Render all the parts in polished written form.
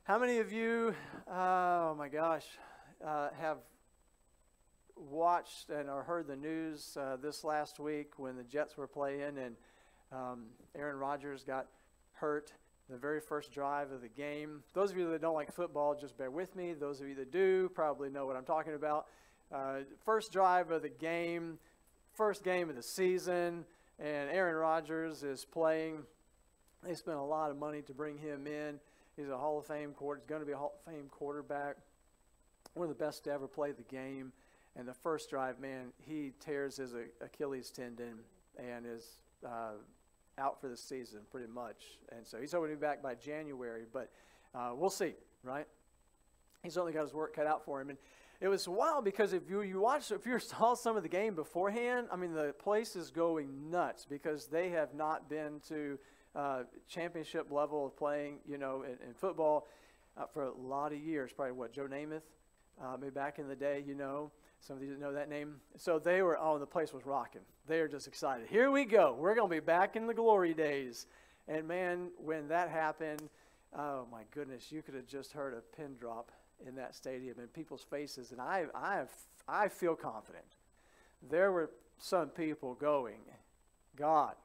How many of you, oh my gosh, have watched and or heard the news this last week when the Jets were playing and Aaron Rodgers got hurt the very first drive of the game? Those of you that don't like football, just bear with me. Those of you that do probably know what I'm talking about. First drive of the game, first game of the season, and Aaron Rodgers is playing. They spent a lot of money to bring him in. He's a Hall of Fame he's going to be a Hall of Fame quarterback, one of the best to ever play the game. And the first drive, man, he tears his Achilles tendon and is out for the season pretty much. And so he's hoping to be back by January, but we'll see, right? He's certainly got his work cut out for him. And it was wild because if you saw some of the game beforehand, I mean, the place is going nuts because they have not been to championship level of playing, in football for a lot of years. Probably Joe Namath, maybe back in the day, some of you didn't know that name. So they were, the place was rocking. They were just excited. Here we go. We're going to be back in the glory days. And man, when that happened, oh my goodness, you could have just heard a pin drop in that stadium in people's faces. And I feel confident. There were some people going, God,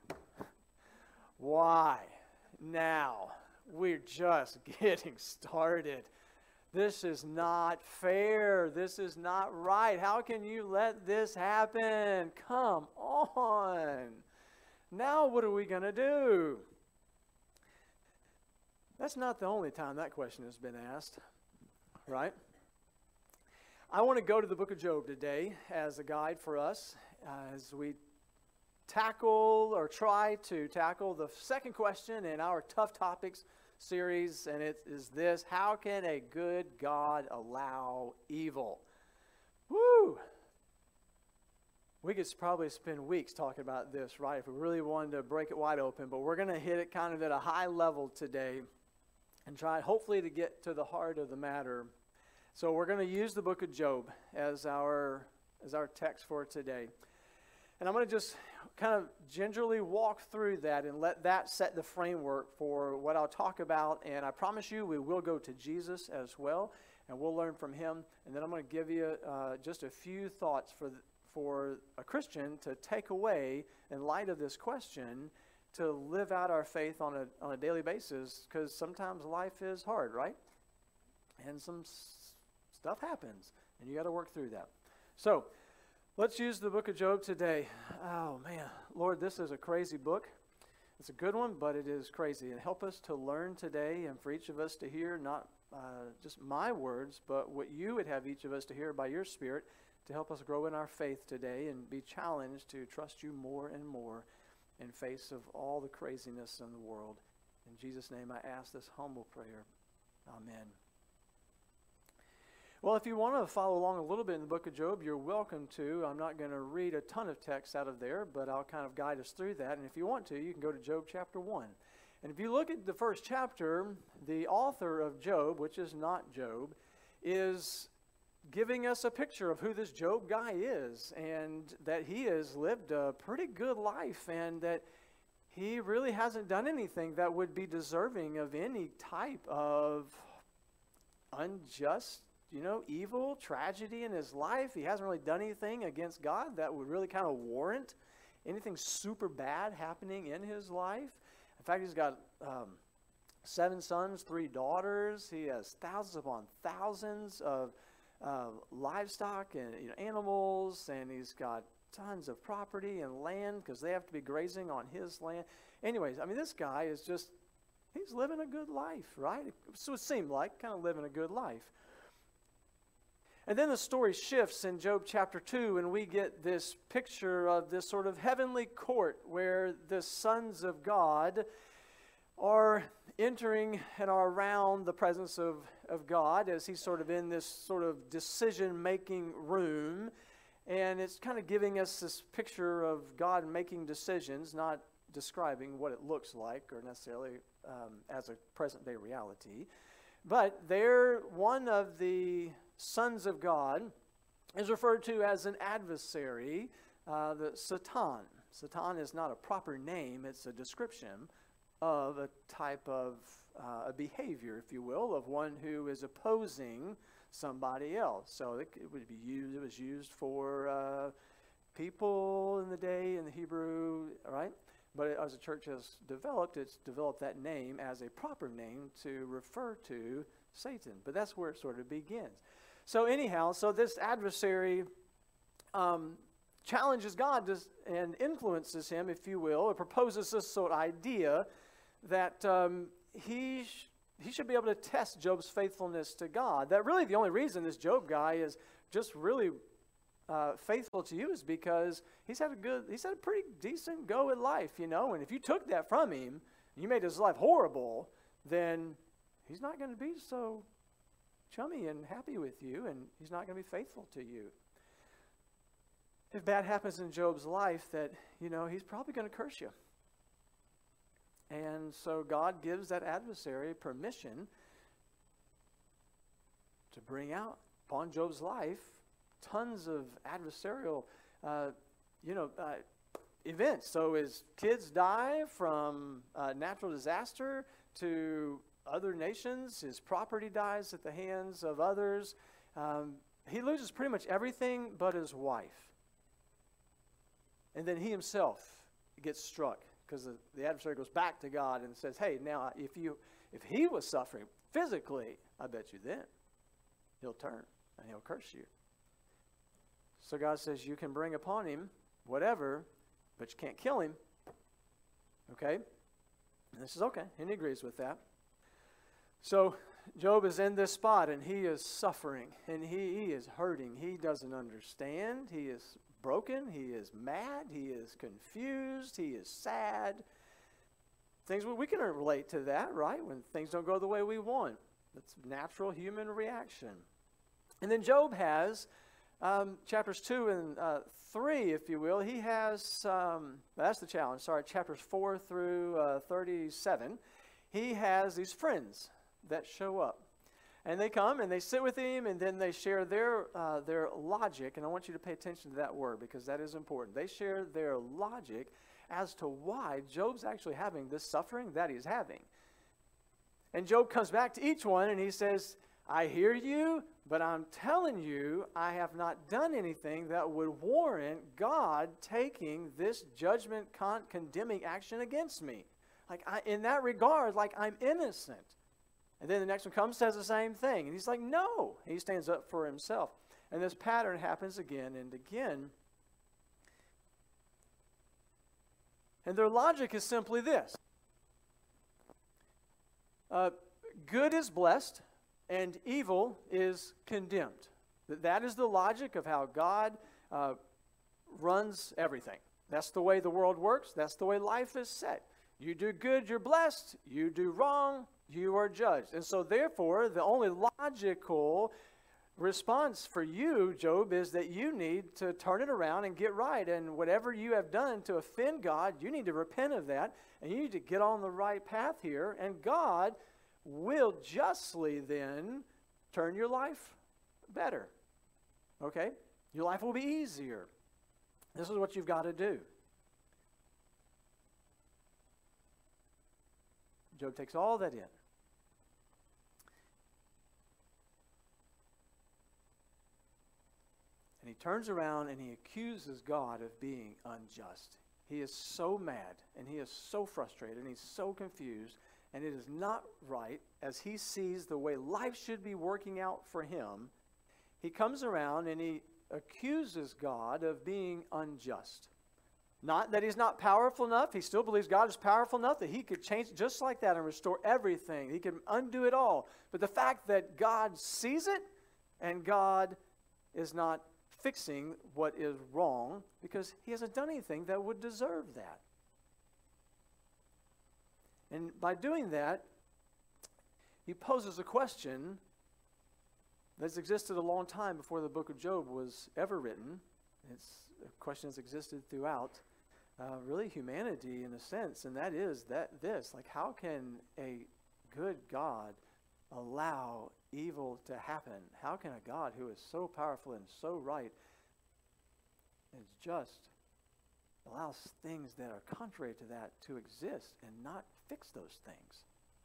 why now? We're just getting started. This is not fair. This is not right. How can you let this happen? Come on. Now what are we going to do? That's not the only time that question has been asked, right? I want to go to the book of Job today as a guide for us as we tackle or try to tackle the second question in our Tough Topics series, and it is this: how can a good God allow evil? Woo! We could probably spend weeks talking about this, right, if we really wanted to break it wide open, but we're going to hit it kind of at a high level today and try hopefully to get to the heart of the matter. So we're going to use the book of Job as our text for today. And I'm going to just kind of gingerly walk through that and let that set the framework for what I'll talk about. And I promise you we will go to Jesus as well, and we'll learn from him. And then I'm going to give you just a few thoughts for a Christian to take away in light of this question to live out our faith on a daily basis, because sometimes life is hard, right? And some stuff happens, and you got to work through that. So let's use the book of Job today. Oh, man. Lord, this is a crazy book. It's a good one, but it is crazy. And help us to learn today, and for each of us to hear not just my words, but what you would have each of us to hear by your Spirit to help us grow in our faith today and be challenged to trust you more and more in face of all the craziness in the world. In Jesus' name I ask this humble prayer. Amen. Well, if you want to follow along a little bit in the book of Job, you're welcome to. I'm not going to read a ton of text out of there, but I'll kind of guide us through that. And if you want to, you can go to Job chapter 1. And if you look at the first chapter, the author of Job, which is not Job, is giving us a picture of who this Job guy is, and that he has lived a pretty good life, and that he really hasn't done anything that would be deserving of any type of unjust, evil, tragedy in his life. He hasn't really done anything against God that would really kind of warrant anything super bad happening in his life. In fact, he's got 7 sons, 3 daughters. He has thousands upon thousands of livestock and animals, and he's got tons of property and land because they have to be grazing on his land. Anyways, I mean, this guy is he's living a good life, right? So it seemed like kind of living a good life. And then the story shifts in Job chapter 2, and we get this picture of this sort of heavenly court where the sons of God are entering and are around the presence of God as he's sort of in this sort of decision-making room. And it's kind of giving us this picture of God making decisions, not describing what it looks like or necessarily as a present-day reality. But there, one of the sons of God is referred to as an adversary, the Satan. Satan is not a proper name, it's a description of a type of a behavior, if you will, of one who is opposing somebody else. So it would be used. It was used for people in the day in the Hebrew, right? But as the church has developed, it's developed that name as a proper name to refer to Satan. But that's where it sort of begins. So anyhow, so this adversary challenges God and influences him, if you will. It proposes this sort of idea that he should be able to test Job's faithfulness to God. That really the only reason this Job guy is just really faithful to you is because he's had a pretty decent go at life, you know. And if you took that from him, and you made his life horrible, then he's not going to be so chummy and happy with you, and he's not going to be faithful to you. If bad happens in Job's life, that, you know, he's probably going to curse you. And so God gives that adversary permission to bring out upon Job's life tons of adversarial, events. So his kids die from natural disaster to other nations. His property dies at the hands of others. He loses pretty much everything but his wife. And then he himself gets struck because the adversary goes back to God and says, hey, now if he was suffering physically, I bet you then he'll turn and he'll curse you. So God says you can bring upon him whatever, but you can't kill him. Okay? And this is okay. And he agrees with that. So Job is in this spot and he is suffering and he is hurting. He doesn't understand. He is broken. He is mad. He is confused. He is sad. Things we can relate to that, right? When things don't go the way we want. That's natural human reaction. And then Job has chapters 2 and 3, if you will. He has, that's the challenge, sorry, chapters 4 through 37. He has these friends that show up. And they come and they sit with him and then they share their logic. And I want you to pay attention to that word because that is important. They share their logic as to why Job's actually having this suffering that he's having. And Job comes back to each one and he says, I hear you, but I'm telling you, I have not done anything that would warrant God taking this judgment condemning action against me. Like in that regard, like I'm innocent. And then the next one comes, says the same thing. And he's like, no. He stands up for himself. And this pattern happens again and again. And their logic is simply this. Good is blessed and evil is condemned. That is the logic of how God runs everything. That's the way the world works. That's the way life is set. You do good, you're blessed. You do wrong, you are judged. And so therefore, the only logical response for you, Job, is that you need to turn it around and get right. And whatever you have done to offend God, you need to repent of that. And you need to get on the right path here. And God will justly then turn your life better. Okay? Your life will be easier. This is what you've got to do. Job takes all that in. And he turns around and he accuses God of being unjust. He is so mad and he is so frustrated and he's so confused. And it is not right as he sees the way life should be working out for him. He comes around and he accuses God of being unjust. Not that he's not powerful enough. He still believes God is powerful enough that he could change just like that and restore everything. He can undo it all. But the fact that God sees it and God is not fixing what is wrong because he hasn't done anything that would deserve that. And by doing that, he poses a question that's existed a long time before the book of Job was ever written. It's a question that's existed throughout really humanity in a sense, and that is this, like how can a good God allow evil to happen? How can a God who is so powerful and so right and just allows things that are contrary to that to exist and not fix those things.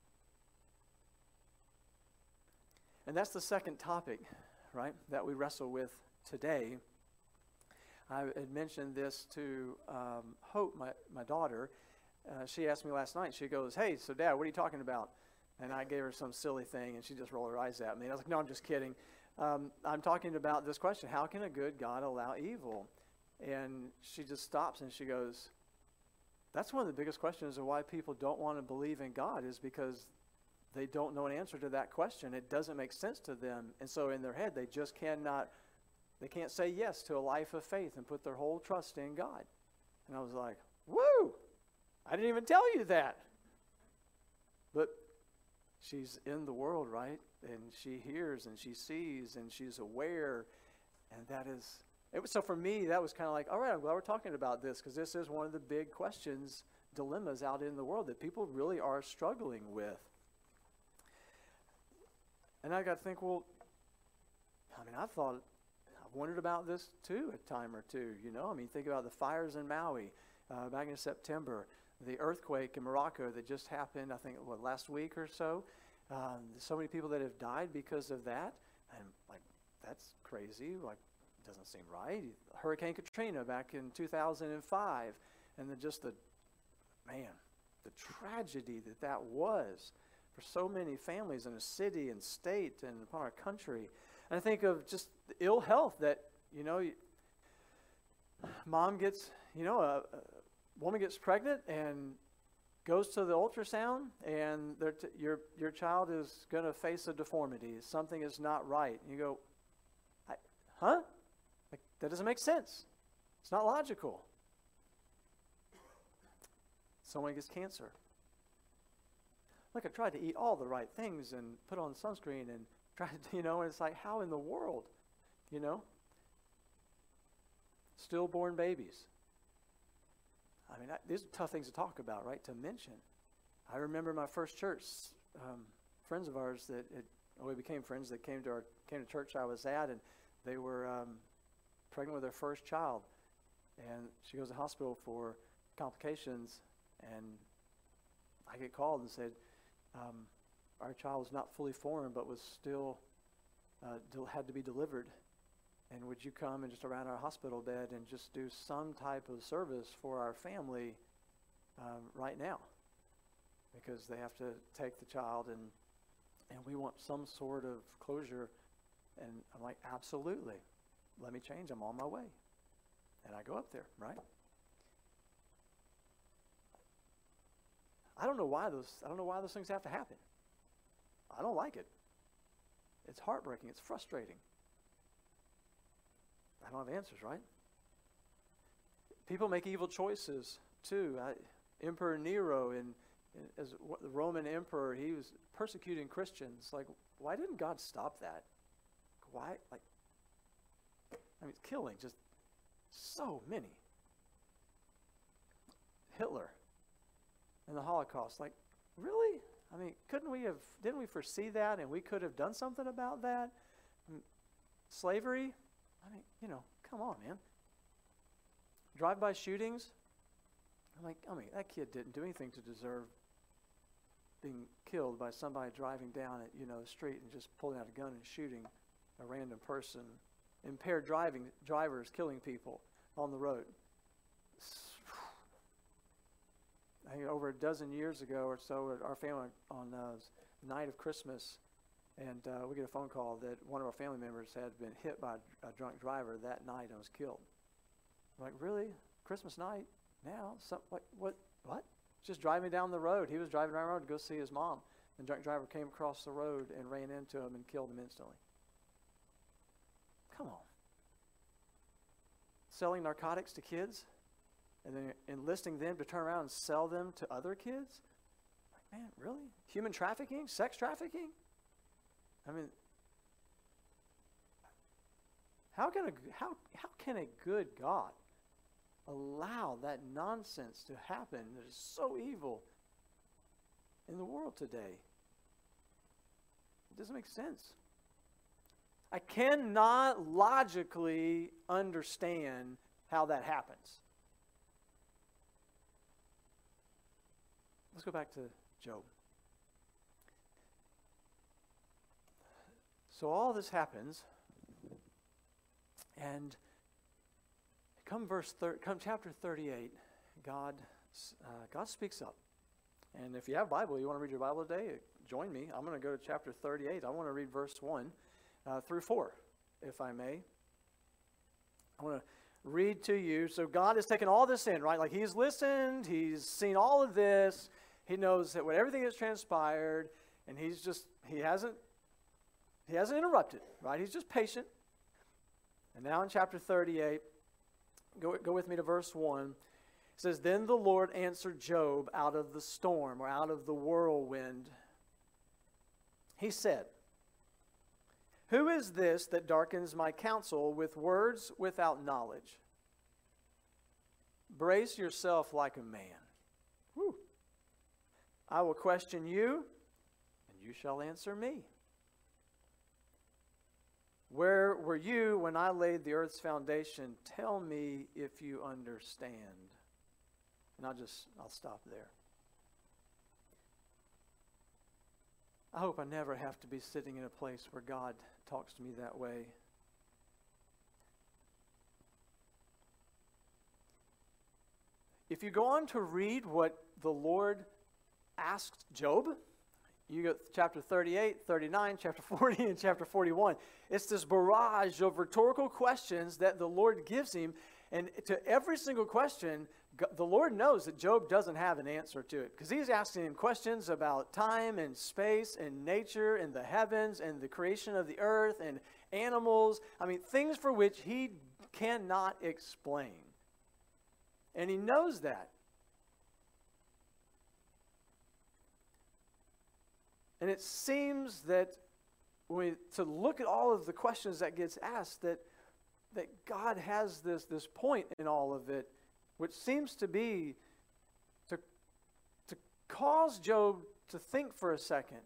And that's the second topic, right, that we wrestle with today. I had mentioned this to Hope, my daughter. She asked me last night, she goes, "Hey, so Dad, what are you talking about?" And I gave her some silly thing, and she just rolled her eyes at me. I was like, "No, I'm just kidding. I'm talking about this question, how can a good God allow evil?" And she just stops and she goes, "That's one of the biggest questions of why people don't want to believe in God, is because they don't know an answer to that question. It doesn't make sense to them. And so in their head, they just they can't say yes to a life of faith and put their whole trust in God." And I was like, woo, I didn't even tell you that. But she's in the world, right? And she hears and she sees and she's aware. And so for me, that was kind of like, all right, I'm glad we're talking about this, because this is one of the big questions, dilemmas out in the world that people really are struggling with. And I got to think, well, I mean, I've wondered about this too a time or two, you know. I mean, think about the fires in Maui back in September, the earthquake in Morocco that just happened, I think, last week or so. So many people that have died because of that. And, like, that's crazy. Like, doesn't seem right. Hurricane Katrina back in 2005. And then just the tragedy that was for so many families in a city and state and upon our country. And I think of just the ill health that, you know, mom gets, you know, a woman gets pregnant and goes to the ultrasound, and your child is going to face a deformity. Something is not right. And you go, huh? Like, that doesn't make sense. It's not logical. Someone gets cancer. Look, I tried to eat all the right things and put on sunscreen and tried to, you know, and it's like, how in the world, you know? Stillborn babies. I mean, these are tough things to talk about, right, to mention. I remember my first church, friends of ours we became friends that came to church I was at, and they were pregnant with their first child. And she goes to the hospital for complications, and I get called and said, our child was not fully formed, but was still had to be delivered. And would you come and just around our hospital bed and just do some type of service for our family right now? Because they have to take the child, and we want some sort of closure. And I'm like, absolutely. Let me change. I'm on my way. And I go up there, right? I don't know why those things have to happen. I don't like it. It's heartbreaking. It's frustrating. I don't have answers, right? People make evil choices too. Emperor Nero, as the Roman emperor, he was persecuting Christians. Like, why didn't God stop that? Why? Like, I mean, killing just so many. Hitler and the Holocaust. Like, really? I mean, didn't we foresee that, and we could have done something about that? Slavery? I mean, you know, come on, man. Drive-by shootings? I mean, that kid didn't do anything to deserve being killed by somebody driving down at, you know, the street and just pulling out a gun and shooting a random person. Impaired drivers killing people on the road. I think over a dozen years ago or so, our family on the night of Christmas, and we get a phone call that one of our family members had been hit by a drunk driver that night and was killed. I'm like, really? Christmas night? Now? What? Just driving down the road. He was driving down the road to go see his mom. And the drunk driver came across the road and ran into him and killed him instantly. Come on. Selling narcotics to kids and then enlisting them to turn around and sell them to other kids? Like, man, really? Human trafficking? Sex trafficking? I mean, how can a good God allow that nonsense to happen that is so evil in the world today? It doesn't make sense. I cannot logically understand how that happens. let's go back to Job. So all this happens, and come chapter 38, God speaks up. And if you have a Bible, you want to read your Bible today, join me. I'm going to go to chapter 38. I want to read verse 1 through 4, if I may. I want to read to you. So God has taken all this in, right? Like he's listened, he's seen all of this, he knows that what everything has transpired, and he hasn't interrupted, right? He's just patient. And now in chapter 38, go with me to verse 1. It says, "Then the Lord answered Job out of the storm," or out of the whirlwind. He said, "Who is this that darkens my counsel with words without knowledge? Brace yourself like a man. Whew. I will question you, and you shall answer me. Where were you when I laid the earth's foundation? Tell me if you understand." And I'll stop there. I hope I never have to be sitting in a place where God talks to me that way. If you go on to read what the Lord asked Job, you go chapter 38, 39, chapter 40, and chapter 41. It's this barrage of rhetorical questions that the Lord gives him. And to every single question, the Lord knows that Job doesn't have an answer to it. Because he's asking him questions about time and space and nature and the heavens and the creation of the earth and animals. I mean, things for which he cannot explain. And he knows that. And it seems that to look at all of the questions that gets asked, that God has this point in all of it, which seems to be to cause Job to think for a second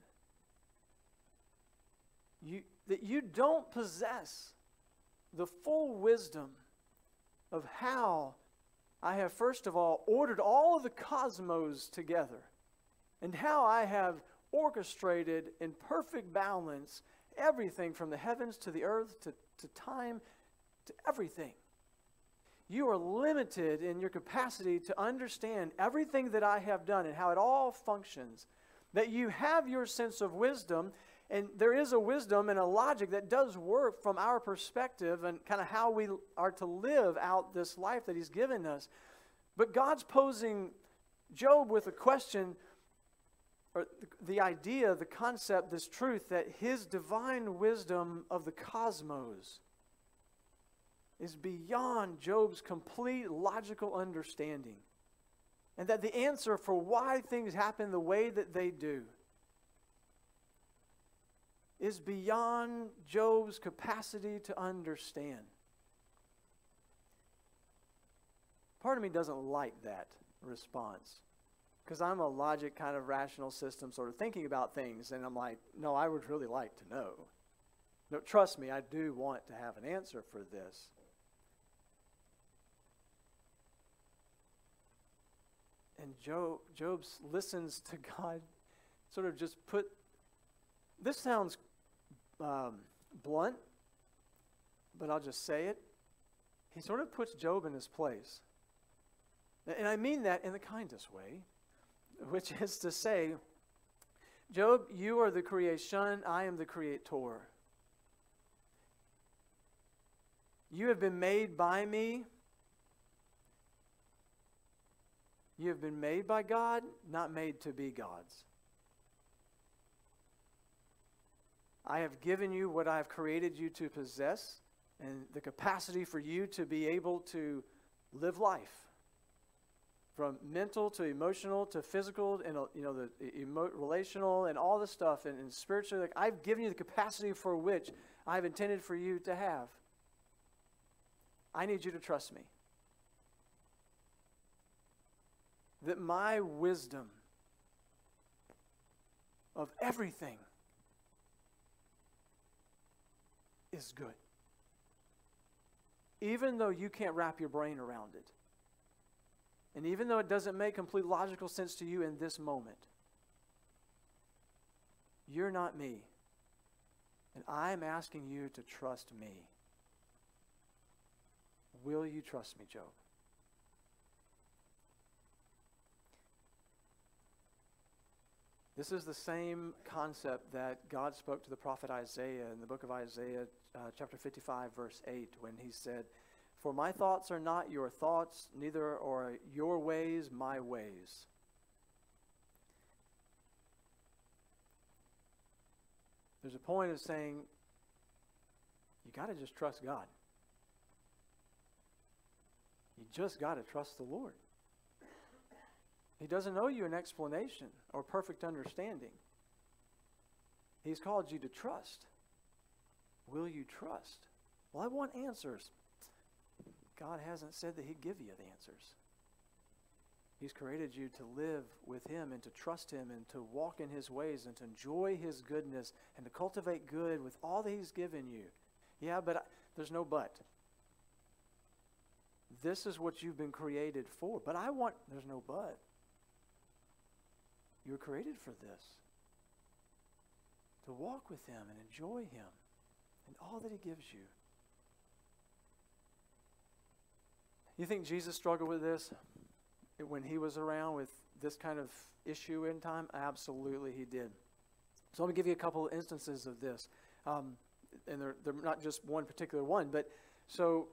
that you don't possess the full wisdom of how I have, first of all, ordered all of the cosmos together, and how I have orchestrated in perfect balance everything from the heavens to the earth to time to everything. You are limited in your capacity to understand everything that I have done and how it all functions. That you have your sense of wisdom, and there is a wisdom and a logic that does work from our perspective and kind of how we are to live out this life that He's given us. But God's posing Job with a question, or the idea, the concept, this truth that His divine wisdom of the cosmos is beyond Job's complete logical understanding. And that the answer for why things happen the way that they do is beyond Job's capacity to understand. Part of me doesn't like that response, because I'm a logic kind of rational system sort of thinking about things, and I'm like, no, I would really like to know. No, trust me, I do want to have an answer for this. And Job listens to God sort of just put, this sounds blunt, but I'll just say it. He sort of puts Job in his place. And I mean that in the kindest way, which is to say, Job, you are the creation, I am the creator. You have been made by me. You have been made by God, not made to be gods. I have given you what I have created you to possess, and the capacity for you to be able to live life, from mental to emotional to physical, and the relational and all this stuff, and spiritual. Like, I've given you the capacity for which I've intended for you to have. I need you to trust me. That my wisdom of everything is good. Even though you can't wrap your brain around it. And even though it doesn't make complete logical sense to you in this moment, you're not me. And I'm asking you to trust me. Will you trust me, Job? This is the same concept that God spoke to the prophet Isaiah in the book of Isaiah, chapter 55, verse 8, when he said, "For my thoughts are not your thoughts, neither are your ways my ways." There's a point of saying, you got to just trust God. You just got to trust the Lord. He doesn't owe you an explanation or perfect understanding. He's called you to trust. Will you trust? Well, I want answers. God hasn't said that He'd give you the answers. He's created you to live with Him and to trust Him and to walk in His ways and to enjoy His goodness and to cultivate good with all that He's given you. Yeah, but there's no but. This is what you've been created for. But there's no but. You're created for this. To walk with Him and enjoy Him and all that He gives you. You think Jesus struggled with this when He was around with this kind of issue in time? Absolutely He did. So let me give you a couple of instances of this. And they're not just one particular one, but so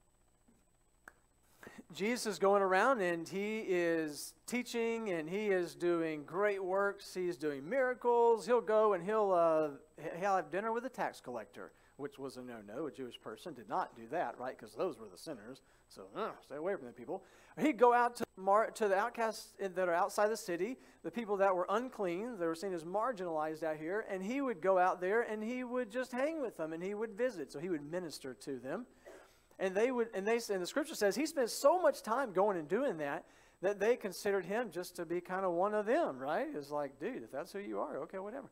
Jesus is going around and He is teaching and He is doing great works. He's doing miracles. He'll go and he'll have dinner with a tax collector, which was a no-no. A Jewish person did not do that, right? Because those were the sinners. So stay away from the people. He'd go out to the outcasts that are outside the city, the people that were unclean, they were seen as marginalized out here, and He would go out there and He would just hang with them and He would visit. So He would minister to them. And the scripture says He spent so much time going and doing that they considered Him just to be kind of one of them, right? It's like, dude, if that's who you are, okay, whatever.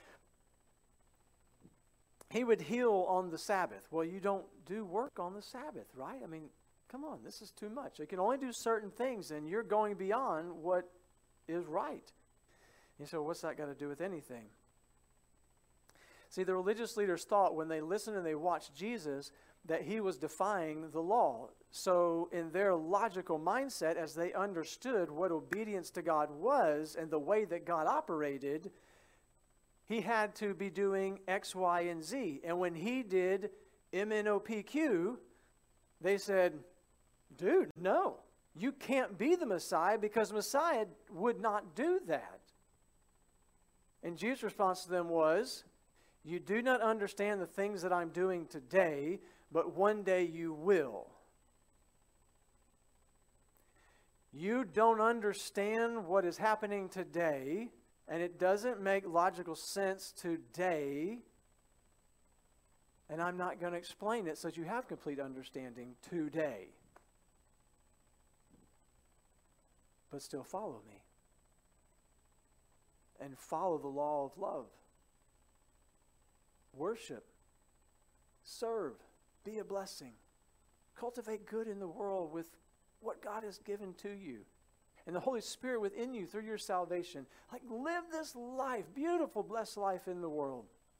He would heal on the Sabbath. Well, you don't do work on the Sabbath, right? I mean, come on, this is too much. You can only do certain things, and you're going beyond what is right. And so what's that got to do with anything? See, the religious leaders thought when they listened and they watched Jesus that He was defying the law. So in their logical mindset, as they understood what obedience to God was and the way that God operated, He had to be doing X, Y, and Z. And when He did MNOPQ, they said, dude, no, you can't be the Messiah because Messiah would not do that. And Jesus' response to them was, you do not understand the things that I'm doing today, but one day you will. You don't understand what is happening today, and it doesn't make logical sense today, and I'm not going to explain it so that you have complete understanding today. But still follow me. And follow the law of love. Worship. Serve. Be a blessing. Cultivate good in the world with what God has given to you. And the Holy Spirit within you through your salvation. Like, live this life, beautiful, blessed life in the world.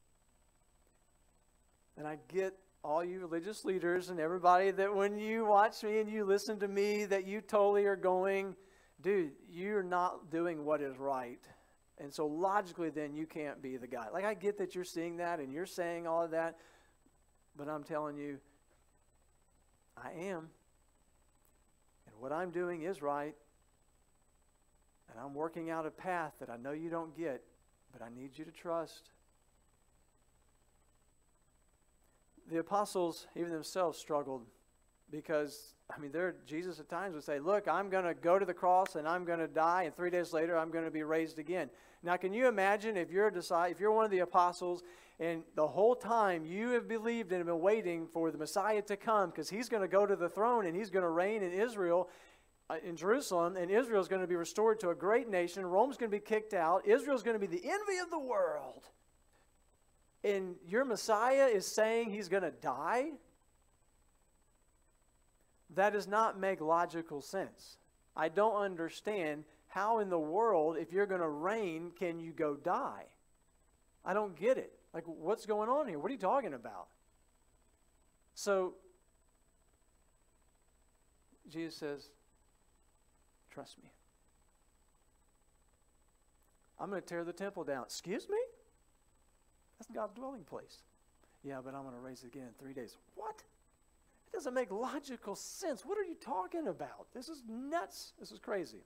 And I get all you religious leaders and everybody that when you watch me and you listen to me, that you totally are going, dude, you're not doing what is right. And so logically then you can't be the guy. Like, I get that you're seeing that and you're saying all of that, but I'm telling you, I am. And what I'm doing is right. And I'm working out a path that I know you don't get, but I need you to trust. The apostles, even themselves, struggled because, Jesus at times would say, look, I'm going to go to the cross and I'm going to die, and 3 days later I'm going to be raised again. Now, can you imagine if you're one of the apostles and the whole time you have believed and have been waiting for the Messiah to come because He's going to go to the throne and He's going to reign in Israel, in Jerusalem, and Israel is going to be restored to a great nation. Rome's going to be kicked out. Israel's going to be the envy of the world. And your Messiah is saying He's going to die? That does not make logical sense. I don't understand how in the world, if you're going to reign, can you go die? I don't get it. Like, what's going on here? What are you talking about? So, Jesus says, trust me. I'm going to tear the temple down. Excuse me? That's God's dwelling place. Yeah, but I'm going to raise it again in 3 days. What? It doesn't make logical sense. What are you talking about? This is nuts. This is crazy.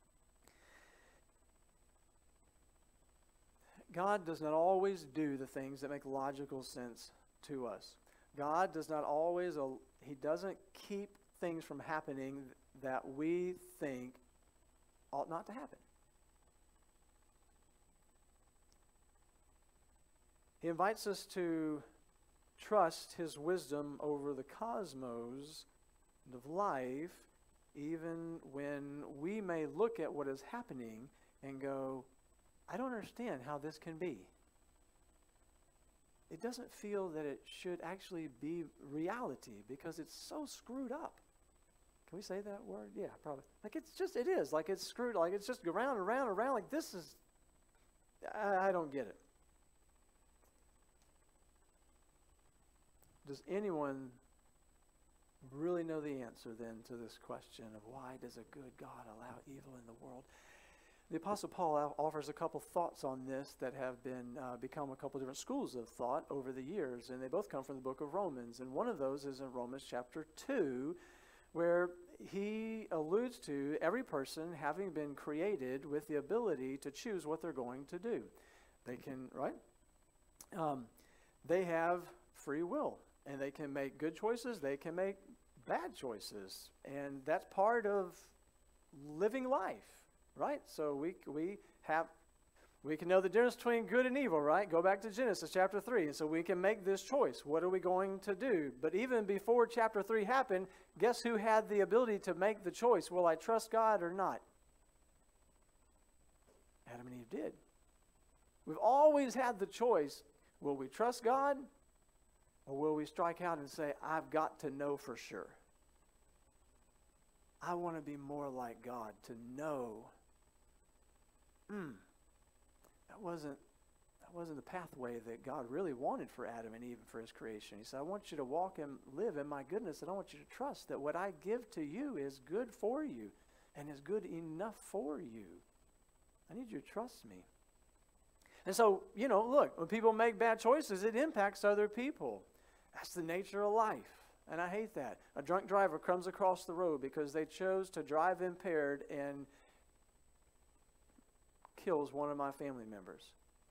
God does not always do the things that make logical sense to us. God does not always, He doesn't keep things from happening that we think ought not to happen. He invites us to trust His wisdom over the cosmos of life, even when we may look at what is happening and go, I don't understand how this can be. It doesn't feel that it should actually be reality because it's so screwed up. Can we say that word? Yeah, probably. Like it is. Like it's screwed, like it's just around and around and around. Like this is, I don't get it. Does anyone really know the answer then to this question of why does a good God allow evil in the world? The Apostle Paul offers a couple thoughts on this that have been become a couple different schools of thought over the years, and they both come from the book of Romans. And one of those is in Romans chapter 2, where he alludes to every person having been created with the ability to choose what they're going to do. They can, right? They have free will, and they can make good choices, they can make bad choices, and that's part of living life. Right? So we can know the difference between good and evil, right? Go back to Genesis chapter 3. And so we can make this choice. What are we going to do? But even before chapter 3 happened, guess who had the ability to make the choice? Will I trust God or not? Adam and Eve did. We've always had the choice. Will we trust God? Or will we strike out and say, I've got to know for sure. I want to be more like God, to know. That wasn't the pathway that God really wanted for Adam and Eve and for His creation. He said, I want you to walk and live in my goodness, and I want you to trust that what I give to you is good for you and is good enough for you. I need you to trust me. And so, look, when people make bad choices, it impacts other people. That's the nature of life. And I hate that. A drunk driver comes across the road because they chose to drive impaired and kills one of my family members.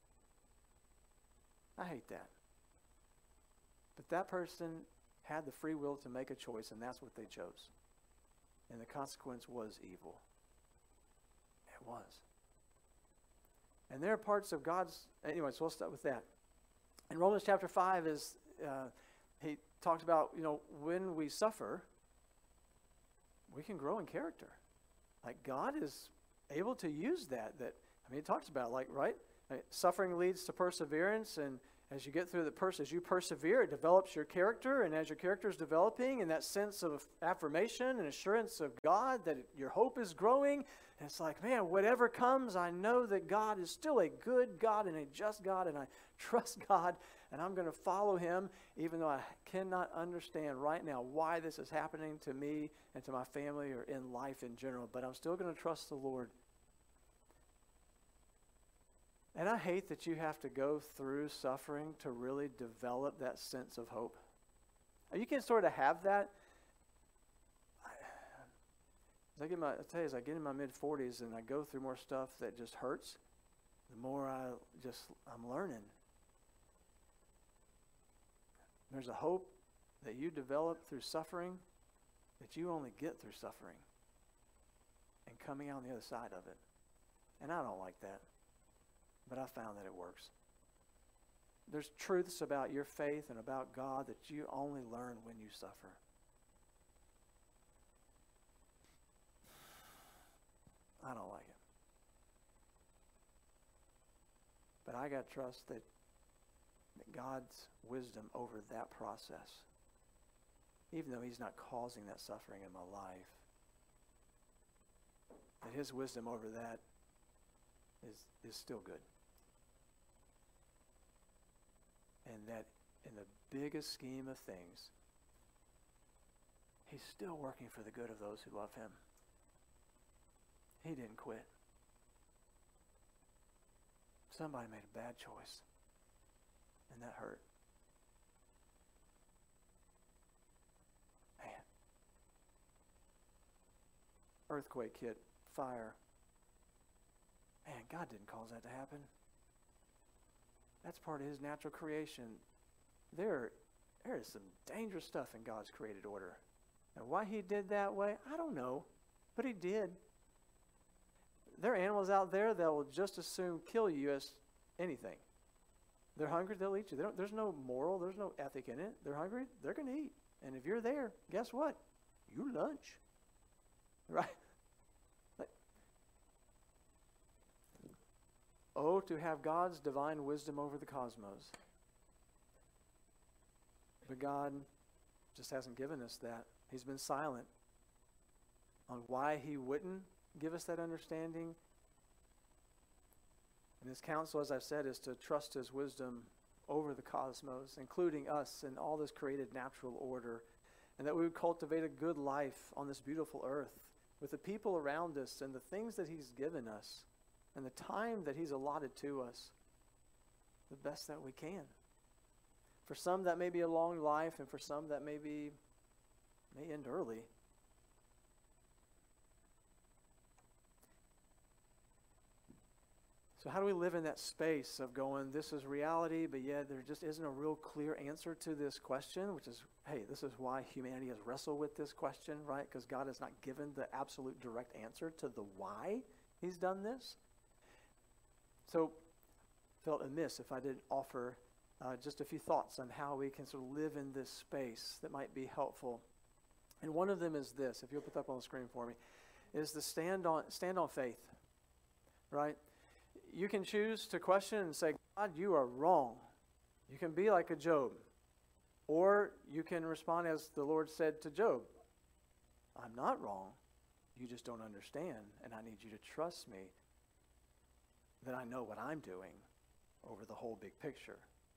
I hate that. But that person had the free will to make a choice, and that's what they chose. And the consequence was evil. It was. And there are parts of God's... Anyway, so we'll start with that. In Romans chapter 5 is... he talked about, when we suffer, we can grow in character. Like God is able to use that. He talks about, right? Suffering leads to perseverance, and as you get through as you persevere, it develops your character, and as your character is developing, and that sense of affirmation and assurance of God, that your hope is growing, and it's like, man, whatever comes, I know that God is still a good God and a just God, and I trust God, and I'm going to follow Him, even though I cannot understand right now why this is happening to me and to my family or in life in general, but I'm still going to trust the Lord. And I hate that you have to go through suffering to really develop that sense of hope. You can sort of have that. As I get in my mid-40s and I go through more stuff that just hurts, the more I'm learning. There's a hope that you develop through suffering that you only get through suffering and coming out on the other side of it. And I don't like that. But I found that it works. There's truths about your faith and about God that you only learn when you suffer. I don't like it. But I got to trust that God's wisdom over that process, even though He's not causing that suffering in my life, that his wisdom over that is still good. And that in the biggest scheme of things, he's still working for the good of those who love him. He didn't quit. Somebody made a bad choice, and that hurt. Man. Earthquake hit, fire. Man, God didn't cause that to happen. That's part of his natural creation. There is some dangerous stuff in God's created order. And why he did that way, I don't know, but he did. There are animals out there that will just as soon kill you as anything. They're hungry, they'll eat you. There's no moral, there's no ethic in it. They're hungry, they're going to eat. And if you're there, guess what? You lunch. Right? Oh, to have God's divine wisdom over the cosmos. But God just hasn't given us that. He's been silent on why he wouldn't give us that understanding. And his counsel, as I've said, is to trust his wisdom over the cosmos, including us and all this created natural order, and that we would cultivate a good life on this beautiful earth with the people around us and the things that he's given us and the time that he's allotted to us the best that we can. For some, that may be a long life, and for some, that may end early. So how do we live in that space of going, this is reality, but yet there just isn't a real clear answer to this question, which is, hey, this is why humanity has wrestled with this question, right? Because God has not given the absolute direct answer to the why he's done this. So felt amiss if I didn't offer just a few thoughts on how we can sort of live in this space that might be helpful. And one of them is this, if you'll put that up on the screen for me, is the stand on faith, right? You can choose to question and say, God, you are wrong. You can be like a Job. Or you can respond as the Lord said to Job, I'm not wrong. You just don't understand, and I need you to trust me that I know what I'm doing over the whole big picture.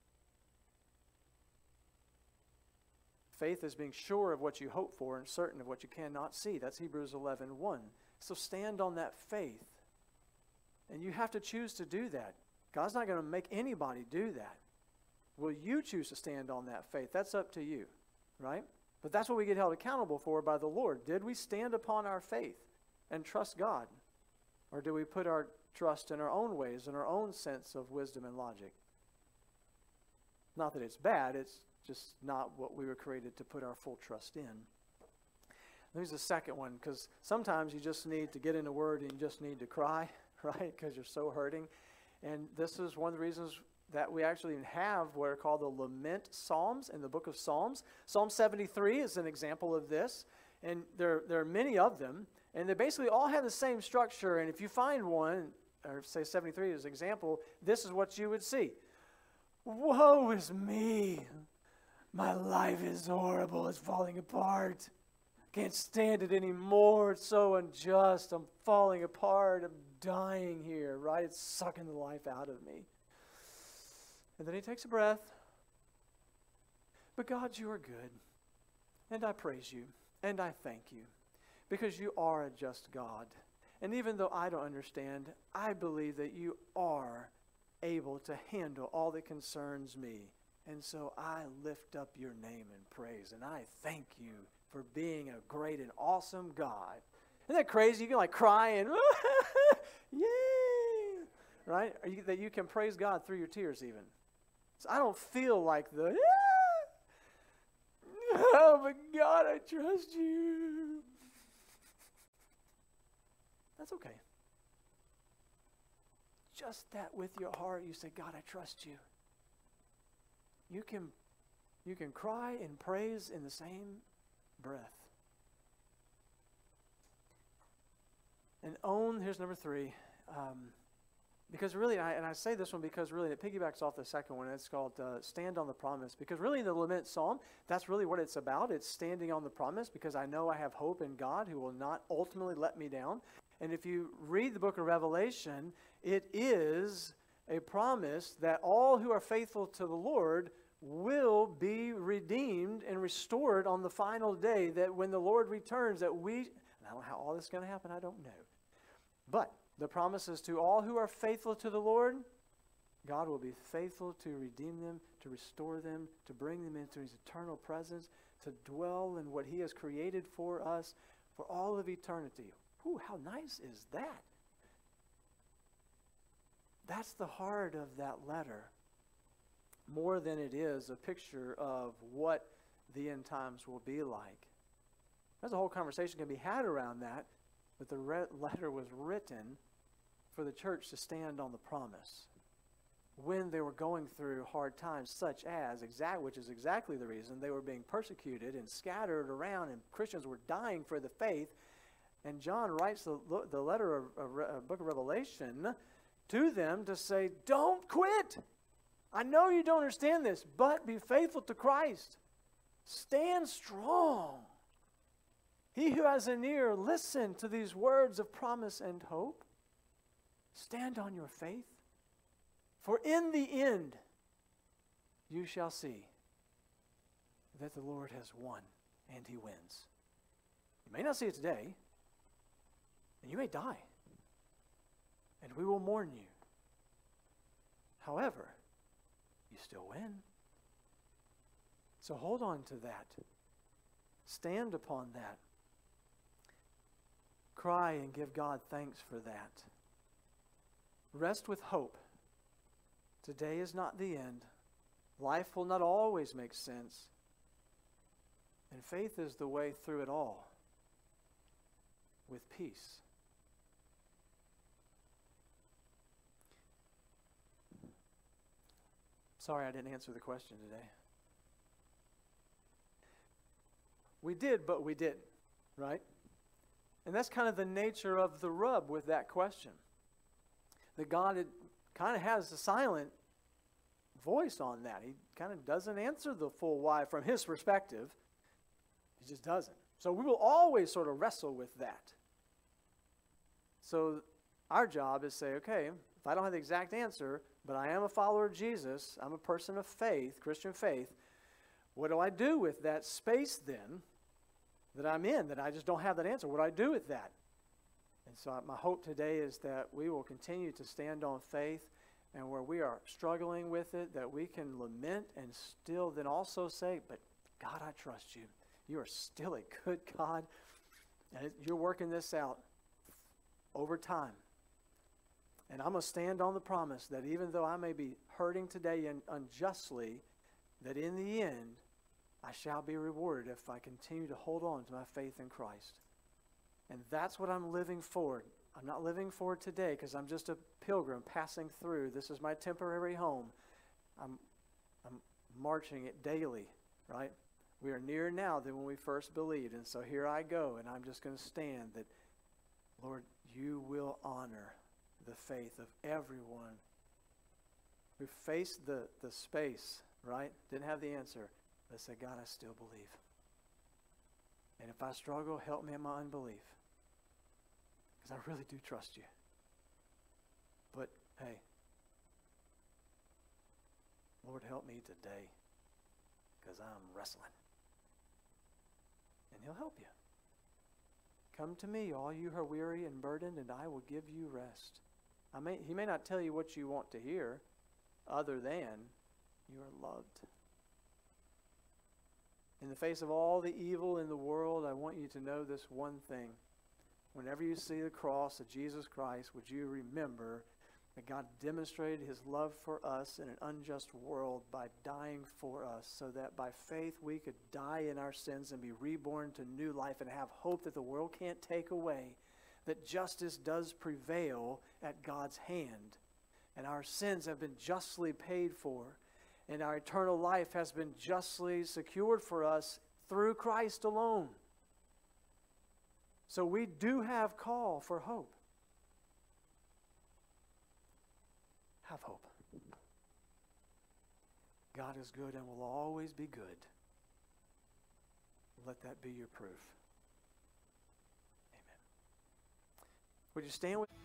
Faith is being sure of what you hope for and certain of what you cannot see. That's Hebrews 11:1. So stand on that faith. And you have to choose to do that. God's not going to make anybody do that. Will you choose to stand on that faith? That's up to you, right? But that's what we get held accountable for by the Lord. Did we stand upon our faith and trust God? Or do we put our trust in our own ways, in our own sense of wisdom and logic? Not that it's bad, it's just not what we were created to put our full trust in. There's the second one, because sometimes you just need to get in the Word and you just need to cry, right? Because you're so hurting. And this is one of the reasons that we actually have what are called the lament psalms in the book of Psalms. Psalm 73 is an example of this. And there are many of them. And they basically all have the same structure. And if you find one, or say 73 as an example, this is what you would see. Woe is me. My life is horrible. It's falling apart. Can't stand it anymore. It's so unjust. I'm falling apart. I'm dying here, right? It's sucking the life out of me. And then he takes a breath. But God, you are good. And I praise you. And I thank you. Because you are a just God. And even though I don't understand, I believe that you are able to handle all that concerns me. And so I lift up your name in praise. And I thank you for being a great and awesome God. Isn't that crazy? You can like cry and yay! Right? That you can praise God through your tears even. So I don't feel like the oh, but God, I trust you. That's okay. Just that with your heart, you say, God, I trust you. You can cry and praise in the same breath. And own, here's number 3. Because really, and I say this one because really it piggybacks off the second one. It's called Stand on the Promise. Because really in the Lament Psalm, that's really what it's about. It's standing on the promise because I know I have hope in God who will not ultimately let me down. And if you read the book of Revelation, it is a promise that all who are faithful to the Lord will be redeemed and restored on the final day, that when the Lord returns, that we, and I don't know how all this is going to happen, I don't know. But the promise is to all who are faithful to the Lord, God will be faithful to redeem them, to restore them, to bring them into his eternal presence, to dwell in what he has created for us for all of eternity. Whew, how nice is that? That's the heart of that letter, more than it is a picture of what the end times will be like. There's a whole conversation can be had around that, but the letter was written for the church to stand on the promise when they were going through hard times, such as, which is exactly the reason they were being persecuted and scattered around, and Christians were dying for the faith. And John writes the letter of book of Revelation to them to say, don't quit. I know you don't understand this, but be faithful to Christ. Stand strong. He who has an ear, listen to these words of promise and hope. Stand on your faith. For in the end, you shall see that the Lord has won and he wins. You may not see it today, and you may die, and we will mourn you. However, you still win. So hold on to that. Stand upon that. Cry and give God thanks for that. Rest with hope. Today is not the end. Life will not always make sense. And faith is the way through it all with peace. Sorry I didn't answer the question today. We did, but we didn't, right? And that's kind of the nature of the rub with that question. That God kind of has a silent voice on that. He kind of doesn't answer the full why from his perspective. He just doesn't. So we will always sort of wrestle with that. So our job is to say, okay, if I don't have the exact answer, but I am a follower of Jesus, I'm a person of faith, Christian faith, what do I do with that space then that I'm in, that I just don't have that answer? What do I do with that? And so my hope today is that we will continue to stand on faith, and where we are struggling with it, that we can lament and still then also say, but God, I trust you. You are still a good God, and you're working this out over time. And I'm going to stand on the promise that even though I may be hurting today and unjustly, that in the end, I shall be rewarded if I continue to hold on to my faith in Christ. And that's what I'm living for. I'm not living for today because I'm just a pilgrim passing through. This is my temporary home. I'm marching it daily, right? We are nearer now than when we first believed. And so here I go, and I'm just going to stand that, Lord, you will honor the faith of everyone who faced the space, right? Didn't have the answer. But said, God, I still believe. And if I struggle, help me in my unbelief. Because I really do trust you. But, hey, Lord, help me today. Because I'm wrestling. And he'll help you. Come to me, all you who are weary and burdened, and I will give you rest. He may not tell you what you want to hear, other than you are loved. In the face of all the evil in the world, I want you to know this one thing. Whenever you see the cross of Jesus Christ, would you remember that God demonstrated his love for us in an unjust world by dying for us, so that by faith we could die in our sins and be reborn to new life and have hope that the world can't take away, that justice does prevail at God's hand, and our sins have been justly paid for, and our eternal life has been justly secured for us through Christ alone. So we do have call for hope. Have hope. God is good and will always be good. Let that be your proof. Amen. Would you stand with